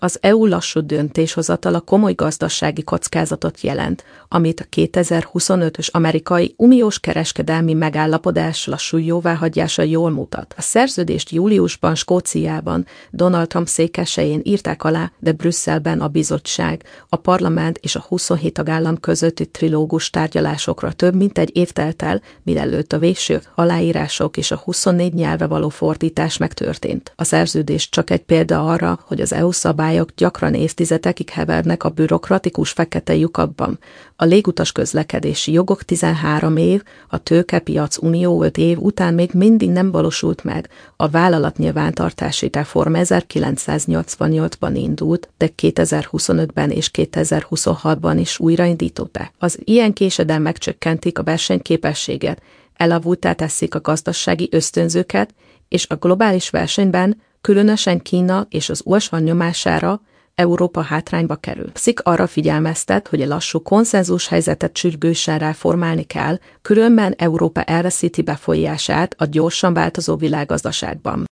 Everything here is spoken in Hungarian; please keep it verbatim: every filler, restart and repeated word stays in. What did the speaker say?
Az é u lassú döntéshozatala komoly gazdasági kockázatot jelent, amit a kétezer-huszonötös amerikai uniós kereskedelmi megállapodás lassú jóváhagyása jól mutat. A szerződést júliusban Skóciában, Donald Trump székeselyén írták alá, de Brüsszelben a bizottság, a parlament és a huszonhét tagállam közötti trilógus tárgyalásokra több mint egy év telt el, mielőtt a végső aláírások és a huszonnégy nyelvre való fordítás megtörtént. A szerződés csak egy példa arra, hogy az é u szabályok gyakran évtizedekig hevernek a bürokratikus fekete lyukakban. A légutas közlekedési jogok tizenhárom év, a tőkepiac unió öt év után még mindig nem valósult meg. A vállalatnyilvántartási reform ezerkilencszáznyolcvannyolcban indult, de kétezer-huszonötben és kétezer-huszonhatban is újraindították. Az ilyen késedelmek csökkentik a versenyképességet, elavulttá teszik a gazdasági ösztönzőket, és a globális versenyben, különösen Kína és az u es á nyomására Európa hátrányba kerül. Szik arra figyelmeztet, hogy a lassú konszenzus helyzetet sürgősen reformálni kell, különben Európa elveszíti befolyását a gyorsan változó világgazdaságban.